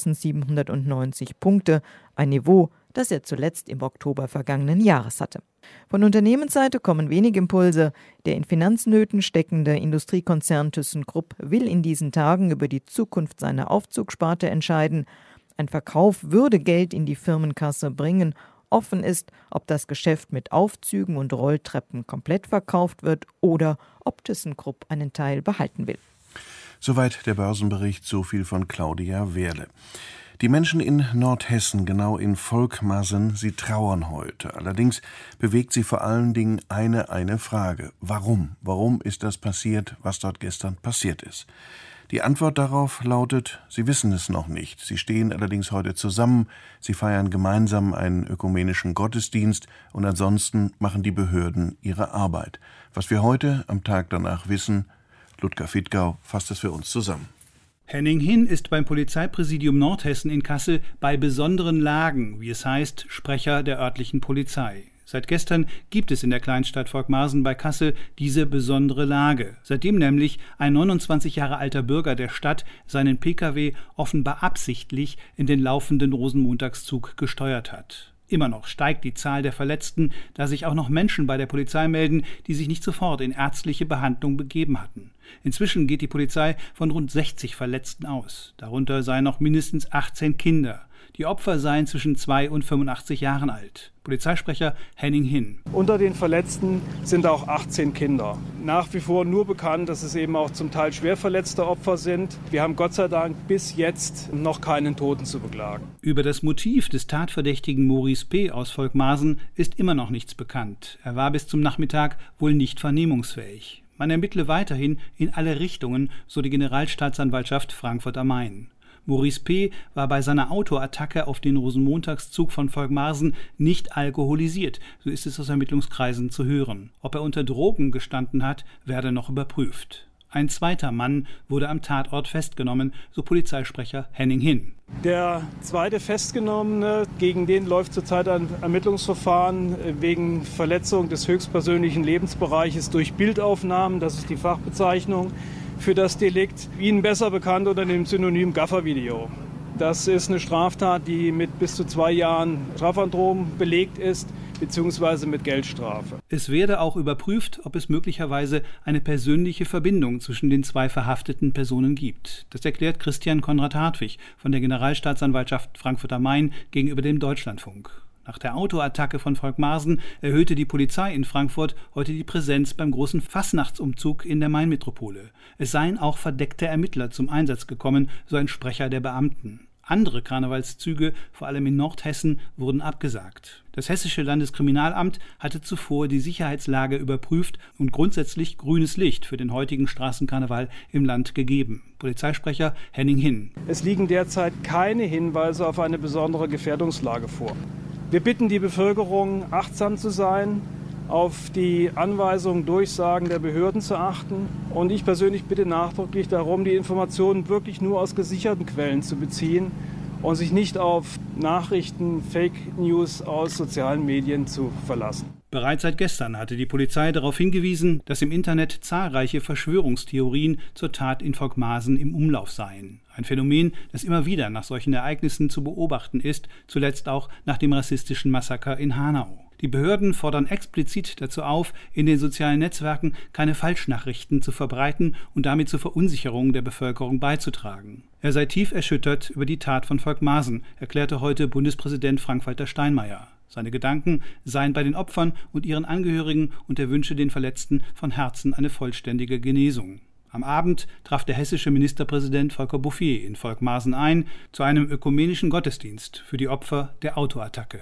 12.790 Punkte, ein Niveau, das er zuletzt im Oktober vergangenen Jahres hatte. Von Unternehmensseite kommen wenig Impulse. Der in Finanznöten steckende Industriekonzern ThyssenKrupp will in diesen Tagen über die Zukunft seiner Aufzugsparte entscheiden. Ein Verkauf würde Geld in die Firmenkasse bringen. Offen ist, ob das Geschäft mit Aufzügen und Rolltreppen komplett verkauft wird oder ob ThyssenKrupp einen Teil behalten will. Soweit der Börsenbericht, so viel von Claudia Wehrle. Die Menschen in Nordhessen, genau in Volkmarsen, sie trauern heute. Allerdings bewegt sie vor allen Dingen eine Frage. Warum? Warum ist das passiert, was dort gestern passiert ist? Die Antwort darauf lautet, sie wissen es noch nicht. Sie stehen allerdings heute zusammen, sie feiern gemeinsam einen ökumenischen Gottesdienst und ansonsten machen die Behörden ihre Arbeit. Was wir heute am Tag danach wissen, Ludger Fittgau fasst es für uns zusammen. Henning Hin ist beim Polizeipräsidium Nordhessen in Kassel bei besonderen Lagen, wie es heißt, Sprecher der örtlichen Polizei. Seit gestern gibt es in der Kleinstadt Volkmarsen bei Kassel diese besondere Lage, seitdem nämlich ein 29 Jahre alter Bürger der Stadt seinen Pkw offenbar absichtlich in den laufenden Rosenmontagszug gesteuert hat. Immer noch steigt die Zahl der Verletzten, da sich auch noch Menschen bei der Polizei melden, die sich nicht sofort in ärztliche Behandlung begeben hatten. Inzwischen geht die Polizei von rund 60 Verletzten aus. Darunter seien noch mindestens 18 Kinder. Die Opfer seien zwischen 2 und 85 Jahren alt. Polizeisprecher Henning Hin. Unter den Verletzten sind auch 18 Kinder. Nach wie vor nur bekannt, dass es eben auch zum Teil schwer verletzte Opfer sind. Wir haben Gott sei Dank bis jetzt noch keinen Toten zu beklagen. Über das Motiv des Tatverdächtigen Maurice P. aus Volkmarsen ist immer noch nichts bekannt. Er war bis zum Nachmittag wohl nicht vernehmungsfähig. Man ermittle weiterhin in alle Richtungen, so die Generalstaatsanwaltschaft Frankfurt am Main. Maurice P. war bei seiner Autoattacke auf den Rosenmontagszug von Volkmarsen nicht alkoholisiert, so ist es aus Ermittlungskreisen zu hören. Ob er unter Drogen gestanden hat, werde noch überprüft. Ein zweiter Mann wurde am Tatort festgenommen, so Polizeisprecher Henning Hin. Der zweite Festgenommene, gegen den läuft zurzeit ein Ermittlungsverfahren wegen Verletzung des höchstpersönlichen Lebensbereiches durch Bildaufnahmen, das ist die Fachbezeichnung für das Delikt, Ihnen besser bekannt unter dem Synonym Gaffervideo. Das ist eine Straftat, die mit bis zu 2 Jahren Strafandrohung belegt ist, beziehungsweise mit Geldstrafe. Es werde auch überprüft, ob es möglicherweise eine persönliche Verbindung zwischen den 2 verhafteten Personen gibt. Das erklärt Christian Konrad Hartwig von der Generalstaatsanwaltschaft Frankfurt am Main gegenüber dem Deutschlandfunk. Nach der Autoattacke von Volkmarsen erhöhte die Polizei in Frankfurt heute die Präsenz beim großen Fastnachtsumzug in der Mainmetropole. Es seien auch verdeckte Ermittler zum Einsatz gekommen, so ein Sprecher der Beamten. Andere Karnevalszüge, vor allem in Nordhessen, wurden abgesagt. Das Hessische Landeskriminalamt hatte zuvor die Sicherheitslage überprüft und grundsätzlich grünes Licht für den heutigen Straßenkarneval im Land gegeben. Polizeisprecher Henning Hin. Es liegen derzeit keine Hinweise auf eine besondere Gefährdungslage vor. Wir bitten die Bevölkerung, achtsam zu sein, auf die Anweisungen, Durchsagen der Behörden zu achten. Und ich persönlich bitte nachdrücklich darum, die Informationen wirklich nur aus gesicherten Quellen zu beziehen und sich nicht auf Nachrichten, Fake News aus sozialen Medien zu verlassen. Bereits seit gestern hatte die Polizei darauf hingewiesen, dass im Internet zahlreiche Verschwörungstheorien zur Tat in Volkmarsen im Umlauf seien. Ein Phänomen, das immer wieder nach solchen Ereignissen zu beobachten ist, zuletzt auch nach dem rassistischen Massaker in Hanau. Die Behörden fordern explizit dazu auf, in den sozialen Netzwerken keine Falschnachrichten zu verbreiten und damit zur Verunsicherung der Bevölkerung beizutragen. Er sei tief erschüttert über die Tat von Volkmarsen, erklärte heute Bundespräsident Frank-Walter Steinmeier. Seine Gedanken seien bei den Opfern und ihren Angehörigen und er wünsche den Verletzten von Herzen eine vollständige Genesung. Am Abend traf der hessische Ministerpräsident Volker Bouffier in Volkmarsen ein zu einem ökumenischen Gottesdienst für die Opfer der Autoattacke.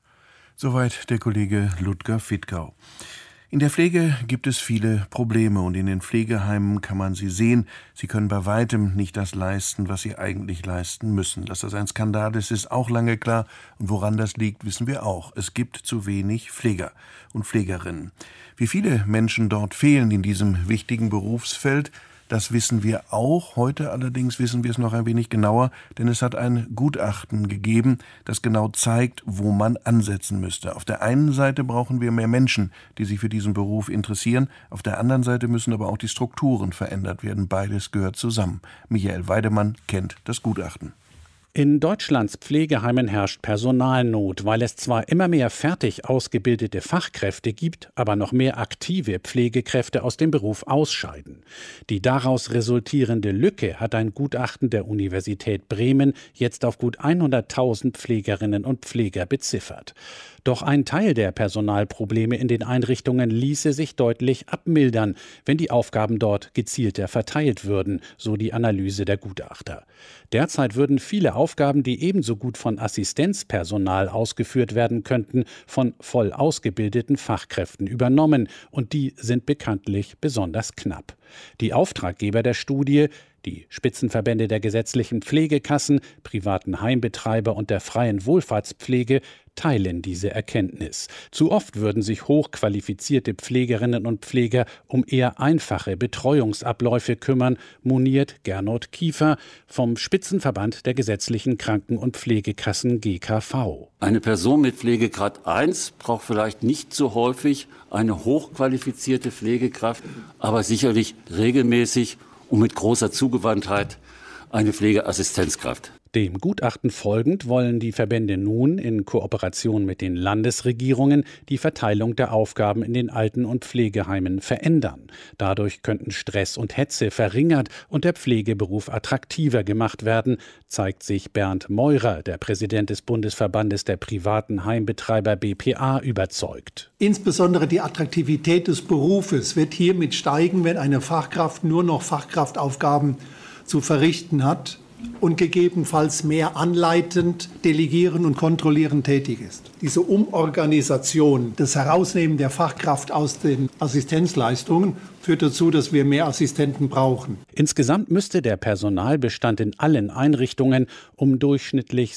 Soweit der Kollege Ludger Fittgau. In der Pflege gibt es viele Probleme und in den Pflegeheimen kann man sie sehen. Sie können bei weitem nicht das leisten, was sie eigentlich leisten müssen. Dass das ein Skandal ist, ist auch lange klar. Und woran das liegt, wissen wir auch. Es gibt zu wenig Pfleger und Pflegerinnen. Wie viele Menschen dort fehlen in diesem wichtigen Berufsfeld, Das wissen wir auch. Heute allerdings wissen wir es noch ein wenig genauer, denn es hat ein Gutachten gegeben, das genau zeigt, wo man ansetzen müsste. Auf der einen Seite brauchen wir mehr Menschen, die sich für diesen Beruf interessieren. Auf der anderen Seite müssen aber auch die Strukturen verändert werden. Beides gehört zusammen. Michael Weidemann kennt das Gutachten. In Deutschlands Pflegeheimen herrscht Personalnot, weil es zwar immer mehr fertig ausgebildete Fachkräfte gibt, aber noch mehr aktive Pflegekräfte aus dem Beruf ausscheiden. Die daraus resultierende Lücke hat ein Gutachten der Universität Bremen jetzt auf gut 100.000 Pflegerinnen und Pfleger beziffert. Doch ein Teil der Personalprobleme in den Einrichtungen ließe sich deutlich abmildern, wenn die Aufgaben dort gezielter verteilt würden, so die Analyse der Gutachter. Derzeit würden viele Aufgaben, die ebenso gut von Assistenzpersonal ausgeführt werden könnten, von voll ausgebildeten Fachkräften übernommen, und die sind bekanntlich besonders knapp. Die Auftraggeber der Studie, die Spitzenverbände der gesetzlichen Pflegekassen, privaten Heimbetreiber und der freien Wohlfahrtspflege, teilen diese Erkenntnis. Zu oft würden sich hochqualifizierte Pflegerinnen und Pfleger um eher einfache Betreuungsabläufe kümmern, moniert Gernot Kiefer vom Spitzenverband der gesetzlichen Kranken- und Pflegekassen GKV. Eine Person mit Pflegegrad 1 braucht vielleicht nicht so häufig eine hochqualifizierte Pflegekraft, aber sicherlich regelmäßig und mit großer Zugewandtheit eine Pflegeassistenzkraft. Dem Gutachten folgend wollen die Verbände nun in Kooperation mit den Landesregierungen die Verteilung der Aufgaben in den Alten- und Pflegeheimen verändern. Dadurch könnten Stress und Hetze verringert und der Pflegeberuf attraktiver gemacht werden, zeigt sich Bernd Meurer, der Präsident des Bundesverbandes der privaten Heimbetreiber BPA, überzeugt. Insbesondere die Attraktivität des Berufes wird hiermit steigen, wenn eine Fachkraft nur noch Fachkraftaufgaben zu verrichten hat und gegebenenfalls mehr anleitend, delegierend und kontrollierend tätig ist. Diese Umorganisation, das Herausnehmen der Fachkraft aus den Assistenzleistungen führt dazu, dass wir mehr Assistenten brauchen. Insgesamt müsste der Personalbestand in allen Einrichtungen um durchschnittlich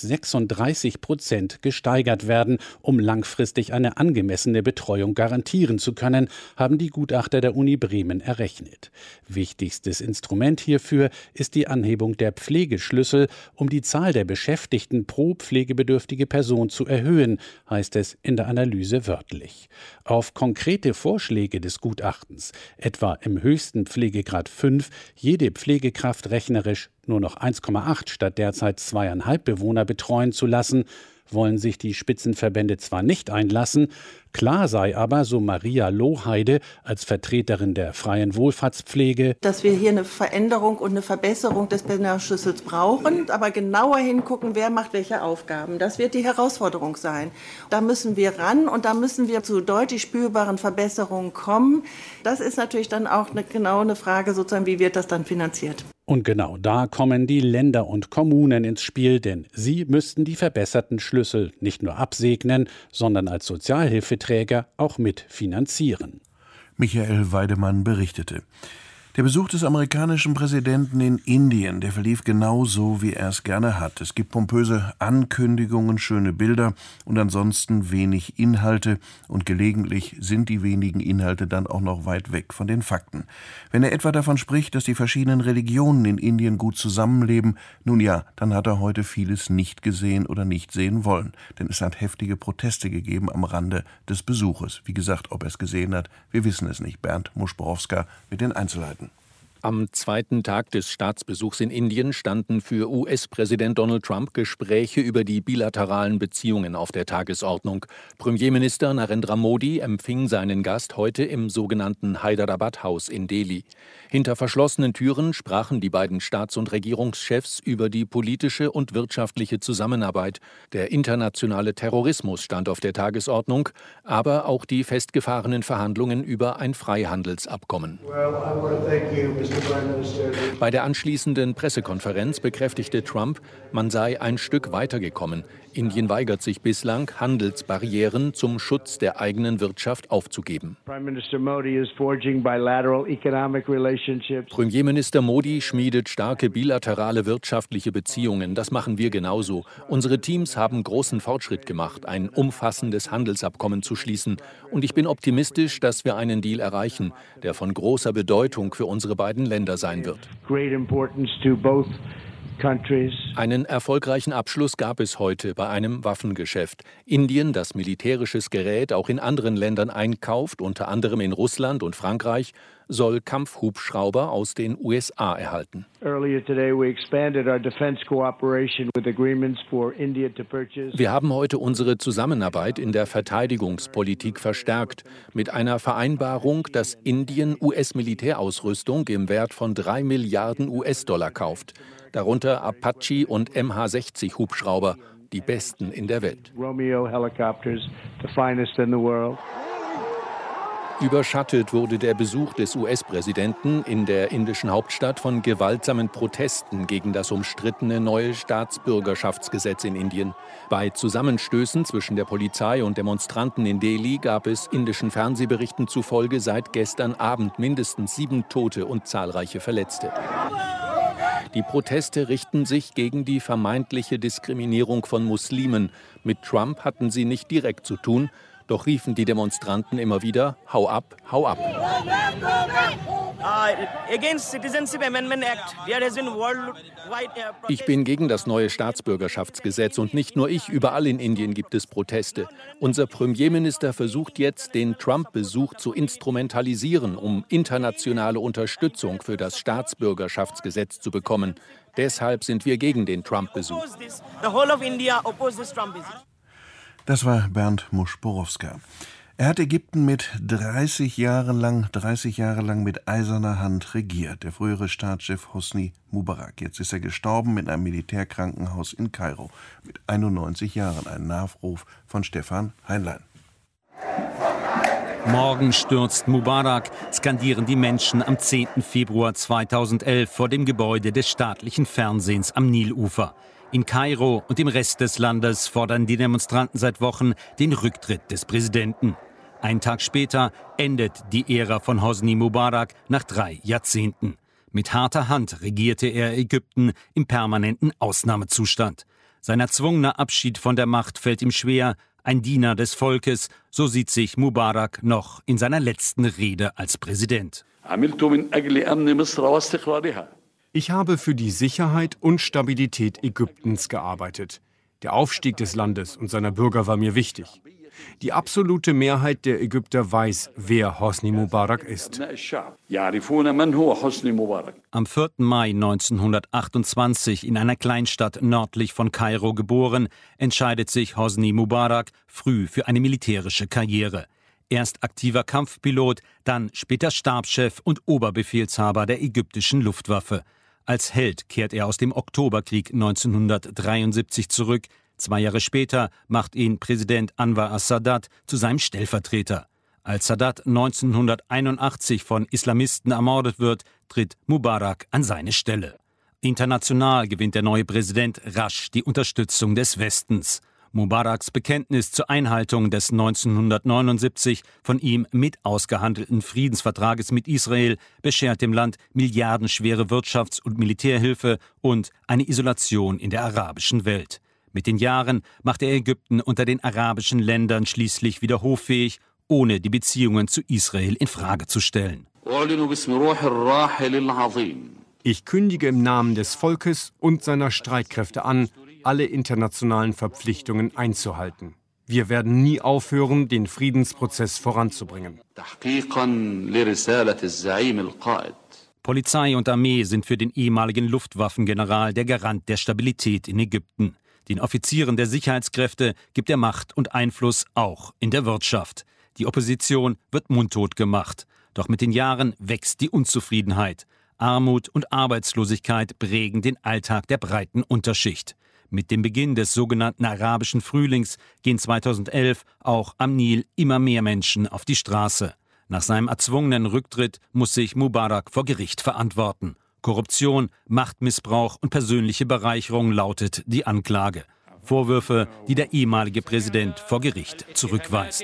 36% gesteigert werden, um langfristig eine angemessene Betreuung garantieren zu können, haben die Gutachter der Uni Bremen errechnet. Wichtigstes Instrument hierfür ist die Anhebung der Pflegeschlüssel, um die Zahl der Beschäftigten pro pflegebedürftige Person zu erhöhen, heißt es in der Analyse wörtlich. Auf konkrete Vorschläge des Gutachtens, etwa im höchsten Pflegegrad 5 jede Pflegekraft rechnerisch nur noch 1,8 statt derzeit 2,5 Bewohner betreuen zu lassen, wollen sich die Spitzenverbände zwar nicht einlassen, klar sei aber, so Maria Lohheide als Vertreterin der freien Wohlfahrtspflege, dass wir hier eine Veränderung und eine Verbesserung des Personalschlüssels brauchen, aber genauer hingucken, wer macht welche Aufgaben. Das wird die Herausforderung sein. Da müssen wir ran und da müssen wir zu deutlich spürbaren Verbesserungen kommen. Das ist natürlich dann auch eine Frage, sozusagen, wie wird das dann finanziert? Und genau da kommen die Länder und Kommunen ins Spiel, denn sie müssten die verbesserten Schlüssel nicht nur absegnen, sondern als Sozialhilfeträger auch mitfinanzieren. Michael Weidemann berichtete. Der Besuch des amerikanischen Präsidenten in Indien, der verlief genau so, wie er es gerne hat. Es gibt pompöse Ankündigungen, schöne Bilder und ansonsten wenig Inhalte. Und gelegentlich sind die wenigen Inhalte dann auch noch weit weg von den Fakten. Wenn er etwa davon spricht, dass die verschiedenen Religionen in Indien gut zusammenleben, nun ja, dann hat er heute vieles nicht gesehen oder nicht sehen wollen. Denn es hat heftige Proteste gegeben am Rande des Besuches. Wie gesagt, ob er es gesehen hat, wir wissen es nicht. Bernd Muschborowska mit den Einzelheiten. Am zweiten Tag des Staatsbesuchs in Indien standen für US-Präsident Donald Trump Gespräche über die bilateralen Beziehungen auf der Tagesordnung. Premierminister Narendra Modi empfing seinen Gast heute im sogenannten Hyderabad-Haus in Delhi. Hinter verschlossenen Türen sprachen die beiden Staats- und Regierungschefs über die politische und wirtschaftliche Zusammenarbeit. Der internationale Terrorismus stand auf der Tagesordnung, aber auch die festgefahrenen Verhandlungen über ein Freihandelsabkommen. Bei der anschließenden Pressekonferenz bekräftigte Trump, man sei ein Stück weitergekommen. Indien weigert sich bislang, Handelsbarrieren zum Schutz der eigenen Wirtschaft aufzugeben. Premierminister Modi schmiedet starke bilaterale wirtschaftliche Beziehungen. Das machen wir genauso. Unsere Teams haben großen Fortschritt gemacht, ein umfassendes Handelsabkommen zu schließen. Und ich bin optimistisch, dass wir einen Deal erreichen, der von großer Bedeutung für unsere beiden beiden Länder sein wird. Einen erfolgreichen Abschluss gab es heute bei einem Waffengeschäft. Indien, das militärisches Gerät auch in anderen Ländern einkauft, unter anderem in Russland und Frankreich, soll Kampfhubschrauber aus den USA erhalten. Wir haben heute unsere Zusammenarbeit in der Verteidigungspolitik verstärkt mit einer Vereinbarung, dass Indien US-Militärausrüstung im Wert von 3 Milliarden US-Dollar kauft, darunter Apache und MH-60 Hubschrauber, die besten in der Welt. Überschattet wurde der Besuch des US-Präsidenten in der indischen Hauptstadt von gewaltsamen Protesten gegen das umstrittene neue Staatsbürgerschaftsgesetz in Indien. Bei Zusammenstößen zwischen der Polizei und Demonstranten in Delhi gab es indischen Fernsehberichten zufolge seit gestern Abend mindestens 7 Tote und zahlreiche Verletzte. Die Proteste richten sich gegen die vermeintliche Diskriminierung von Muslimen. Mit Trump hatten sie nicht direkt zu tun, doch riefen die Demonstranten immer wieder: Hau ab, hau ab. Ich bin gegen das neue Staatsbürgerschaftsgesetz und nicht nur ich, überall in Indien gibt es Proteste. Unser Premierminister versucht jetzt, den Trump-Besuch zu instrumentalisieren, um internationale Unterstützung für das Staatsbürgerschaftsgesetz zu bekommen. Deshalb sind wir gegen den Trump-Besuch. Das war Bernd Musch-Borowska. Er hat Ägypten mit 30 Jahre lang mit eiserner Hand regiert. Der frühere Staatschef Hosni Mubarak. Jetzt ist er gestorben in einem Militärkrankenhaus in Kairo. Mit 91 Jahren. Ein Nachruf von Stefan Heinlein. Morgen stürzt Mubarak, skandieren die Menschen am 10. Februar 2011 vor dem Gebäude des staatlichen Fernsehens am Nilufer. In Kairo und im Rest des Landes fordern die Demonstranten seit Wochen den Rücktritt des Präsidenten. Einen Tag später endet die Ära von Hosni Mubarak nach 3 Jahrzehnten. Mit harter Hand regierte er Ägypten im permanenten Ausnahmezustand. Sein erzwungener Abschied von der Macht fällt ihm schwer. Ein Diener des Volkes, so sieht sich Mubarak noch in seiner letzten Rede als Präsident. Ich habe für die Sicherheit und Stabilität Ägyptens gearbeitet. Der Aufstieg des Landes und seiner Bürger war mir wichtig. Die absolute Mehrheit der Ägypter weiß, wer Hosni Mubarak ist. Am 4. Mai 1928 in einer Kleinstadt nördlich von Kairo geboren, entscheidet sich Hosni Mubarak früh für eine militärische Karriere. Erst aktiver Kampfpilot, dann später Stabschef und Oberbefehlshaber der ägyptischen Luftwaffe. Als Held kehrt er aus dem Oktoberkrieg 1973 zurück. 2 Jahre später macht ihn Präsident Anwar as-Sadat zu seinem Stellvertreter. Als Sadat 1981 von Islamisten ermordet wird, tritt Mubarak an seine Stelle. International gewinnt der neue Präsident rasch die Unterstützung des Westens. Mubaraks Bekenntnis zur Einhaltung des 1979 von ihm mit ausgehandelten Friedensvertrages mit Israel beschert dem Land milliardenschwere Wirtschafts- und Militärhilfe und eine Isolation in der arabischen Welt. Mit den Jahren macht er Ägypten unter den arabischen Ländern schließlich wieder hoffähig, ohne die Beziehungen zu Israel in Frage zu stellen. Ich kündige im Namen des Volkes und seiner Streitkräfte an, alle internationalen Verpflichtungen einzuhalten. Wir werden nie aufhören, den Friedensprozess voranzubringen. Polizei und Armee sind für den ehemaligen Luftwaffengeneral der Garant der Stabilität in Ägypten. Den Offizieren der Sicherheitskräfte gibt er Macht und Einfluss auch in der Wirtschaft. Die Opposition wird mundtot gemacht. Doch mit den Jahren wächst die Unzufriedenheit. Armut und Arbeitslosigkeit prägen den Alltag der breiten Unterschicht. Mit dem Beginn des sogenannten arabischen Frühlings gehen 2011 auch am Nil immer mehr Menschen auf die Straße. Nach seinem erzwungenen Rücktritt muss sich Mubarak vor Gericht verantworten. Korruption, Machtmissbrauch und persönliche Bereicherung lautet die Anklage. Vorwürfe, die der ehemalige Präsident vor Gericht zurückweist.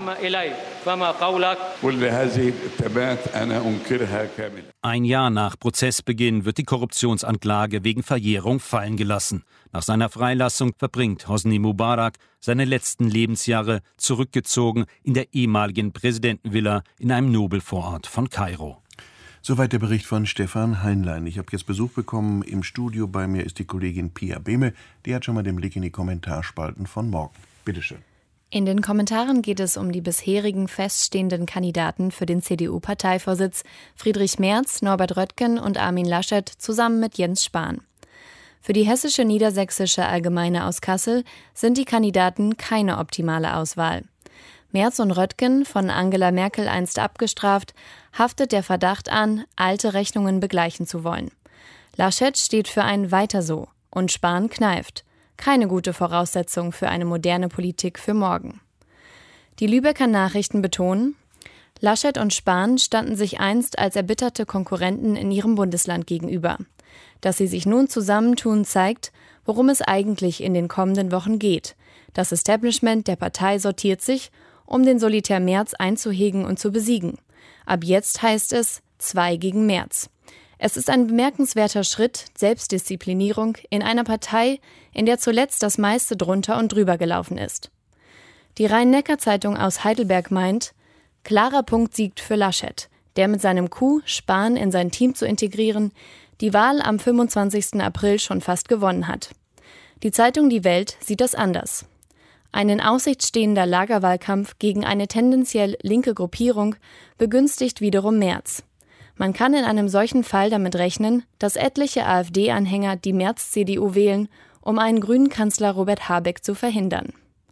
Ein Jahr nach Prozessbeginn wird die Korruptionsanklage wegen Verjährung fallen gelassen. Nach seiner Freilassung verbringt Hosni Mubarak seine letzten Lebensjahre zurückgezogen in der ehemaligen Präsidentenvilla in einem Nobelvorort von Kairo. Soweit der Bericht von Stefan Heinlein. Ich habe jetzt Besuch bekommen. Im Studio bei mir ist die Kollegin Pia Behme. Die hat schon mal den Blick in die Kommentarspalten von morgen. Bitte schön. In den Kommentaren geht es um die bisherigen feststehenden Kandidaten für den CDU-Parteivorsitz Friedrich Merz, Norbert Röttgen und Armin Laschet zusammen mit Jens Spahn. Für die Hessische Niedersächsische Allgemeine aus Kassel sind die Kandidaten keine optimale Auswahl. Merz und Röttgen, von Angela Merkel einst abgestraft, haftet der Verdacht an, alte Rechnungen begleichen zu wollen. Laschet steht für ein Weiter so und Spahn kneift. Keine gute Voraussetzung für eine moderne Politik für morgen. Die Lübecker Nachrichten betonen, Laschet und Spahn standen sich einst als erbitterte Konkurrenten in ihrem Bundesland gegenüber. Dass sie sich nun zusammentun, zeigt, worum es eigentlich in den kommenden Wochen geht. Das Establishment der Partei sortiert sich, um den Solitär Merz einzuhegen und zu besiegen. Ab jetzt heißt es 2 gegen Merz. Es ist ein bemerkenswerter Schritt, Selbstdisziplinierung in einer Partei, in der zuletzt das meiste drunter und drüber gelaufen ist. Die Rhein-Neckar-Zeitung aus Heidelberg meint, klarer Punkt siegt für Laschet, der mit seinem Coup, Spahn in sein Team zu integrieren, die Wahl am 25. April schon fast gewonnen hat. Die Zeitung Die Welt sieht das anders. Ein in Aussicht stehender Lagerwahlkampf gegen eine tendenziell linke Gruppierung begünstigt wiederum Merz. Man kann in einem solchen Fall damit rechnen, dass etliche AfD-Anhänger die Merz-CDU wählen, um einen grünen Kanzler Robert Habeck zu verhindern.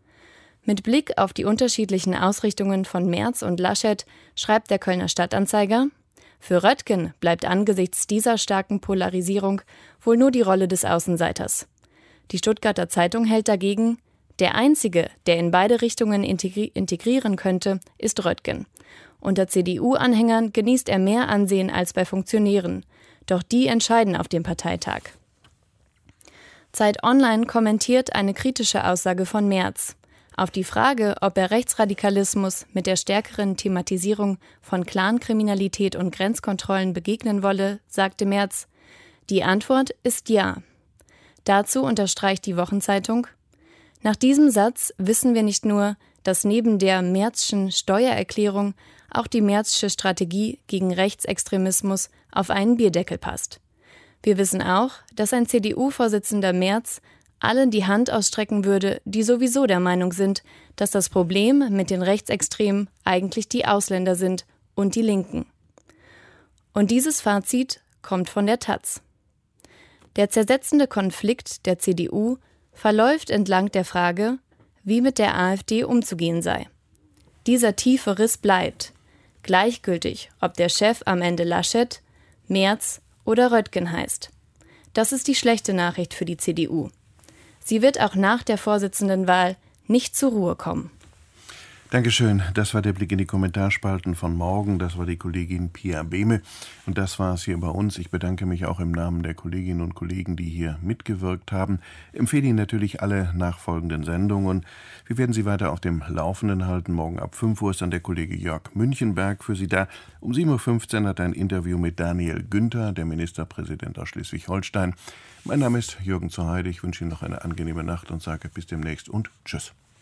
Mit Blick auf die unterschiedlichen Ausrichtungen von Merz und Laschet schreibt der Kölner Stadtanzeiger, für Röttgen bleibt angesichts dieser starken Polarisierung wohl nur die Rolle des Außenseiters. Die Stuttgarter Zeitung hält dagegen, der Einzige, der in beide Richtungen integrieren könnte, ist Röttgen. Unter CDU-Anhängern genießt er mehr Ansehen als bei Funktionären. Doch die entscheiden auf dem Parteitag. Zeit Online kommentiert eine kritische Aussage von Merz. Auf die Frage, ob er Rechtsradikalismus mit der stärkeren Thematisierung von Clankriminalität und Grenzkontrollen begegnen wolle, sagte Merz, die Antwort ist ja. Dazu unterstreicht die Wochenzeitung, nach diesem Satz wissen wir nicht nur, dass neben der Merzschen Steuererklärung auch die Merzsche Strategie gegen Rechtsextremismus auf einen Bierdeckel passt. Wir wissen auch, dass ein CDU-Vorsitzender Merz allen die Hand ausstrecken würde, die sowieso der Meinung sind, dass das Problem mit den Rechtsextremen eigentlich die Ausländer sind und die Linken. Und dieses Fazit kommt von der Taz. Der zersetzende Konflikt der CDU verläuft entlang der Frage, wie mit der AfD umzugehen sei. Dieser tiefe Riss bleibt, gleichgültig, ob der Chef am Ende Laschet, Merz oder Röttgen heißt. Das ist die schlechte Nachricht für die CDU. Sie wird auch nach der Vorsitzendenwahl nicht zur Ruhe kommen. Dankeschön. Das war der Blick in die Kommentarspalten von morgen. Das war die Kollegin Pia Behme. Und das war es hier bei uns. Ich bedanke mich auch im Namen der Kolleginnen und Kollegen, die hier mitgewirkt haben. Empfehle Ihnen natürlich alle nachfolgenden Sendungen. Wir werden Sie weiter auf dem Laufenden halten. Morgen ab 5 Uhr ist dann der Kollege Jörg Münchenberg für Sie da. Um 7.15 Uhr hat er ein Interview mit Daniel Günther, der Ministerpräsident aus Schleswig-Holstein. Mein Name ist Jürgen zur Heide. Ich wünsche Ihnen noch eine angenehme Nacht und sage bis demnächst und tschüss.